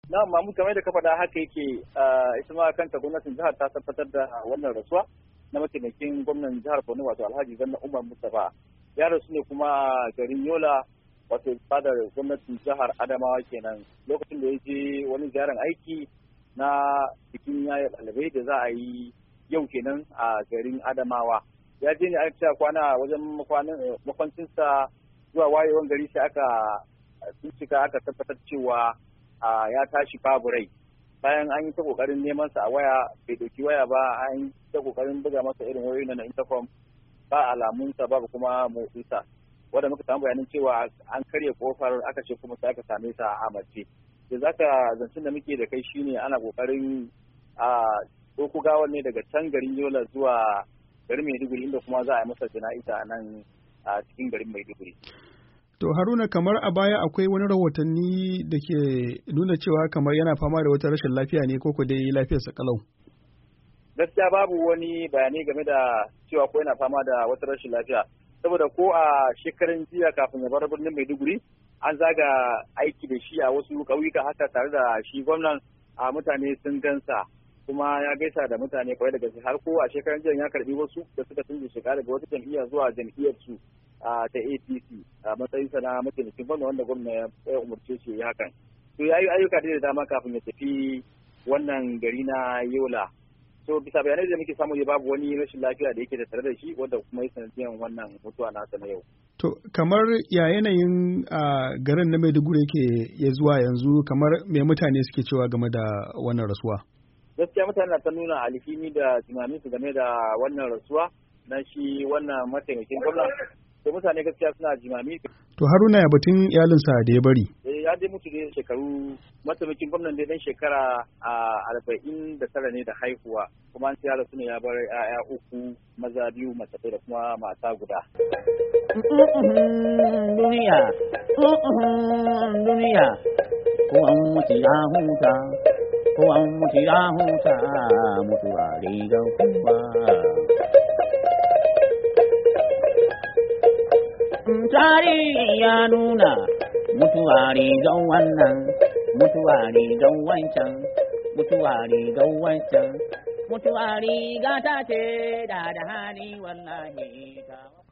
Na mamu kamar da ka faɗa haka yake ita ma kanta gwamnatin jihar ta tabbatar da wannan rasuwa na mataimakin gwamnan jihar Borno wato Alhaji Zanna Umar Mustapha. Ya rasu ne kuma garin Yola wato fadar gwamnatin jihar Adamawa kenan lokacin da ya je wani ziyarar aiki na bikin yaya ɗalibai da za a yi yau kenan a garin Adamawa. Ya je ne a cewa kwana wajen makwancinsa zuwa wayewan gari sai aka bincika aka tabbatar cewa ya tashi babu rai. Bayan an yi ta kokarin neman sa a waya bai dauki waya ba, an yi ta kokarin buga masa irin wayoyi na intercom ba alamunsa babu kuma motsinsa, wanda muka samu bayanin cewa an karya kofar aka ce kuma sai aka same sa a mace. Da zaka zancen da muke da kai shine ana kokarin ɗauko gawar ne daga can garin Yola zuwa garin Maiduguri inda kuma za a yi masa jana'iza a nan a cikin garin Maiduguri. To Haruna, kamar a baya akwai wani rahotanni da ke nuna cewa kamar yana fama da wata rashin lafiya ne ko dai lafiyarsa kalau? Gaskiya babu wani bayanai game da cewa ko yana fama da wata rashin lafiya. Saboda ko a shekarun jiya kafin ya bar birnin Maiduguri an zaga aiki da shi a wasu ƙauyuka haka tare da shi gwamnan a mutane sun gansa kuma ya gaisa da mutane kawai da gaske har ko a shekarun jiya ya karbi wasu da suka canza shekara daga wata jam'iyya zuwa jam'iyyar su ta APC a matsayinsa na mataimakin gwamna wanda gwamna ya umarce shi ya hakan. To ya yi ayyuka da dama kafin ya tafi wannan gari na Yola. So bisa bayanai da muke samu babu wani rashin lafiya da yake da tare da shi wanda kuma ya sanadiyan wannan mutuwa nasa na yau. To kamar ya yanayin garin na Maiduguri yake ya zuwa yanzu, kamar me mutane suke cewa game da wannan rasuwa? Gaskiya mutane na ta nuna alhini da tunaninsu game da wannan rasuwa na shi wannan mataimakin gwamna. To mutane gaskiya suna jimami. To Haruna, ya batun iyalinsa da ya bari? Ya dai mutu da shekaru, mataimakin gwamnan dai dan shekara 49 ne da haihuwa, kuma an ce yaro ne ya bar 'ya'ya 3 maza 2 mace da kuma mata guda. Duniya, duniya, ko an mutu ya huta, ko an mutu ya huta, mutuwa rigar kuma. Tarihi ya nuna mutuwa rigar wannan, mutuwa rigar wancan, mutuwa rigar wancan, mutuwa riga ta ce da hali wallahi ta.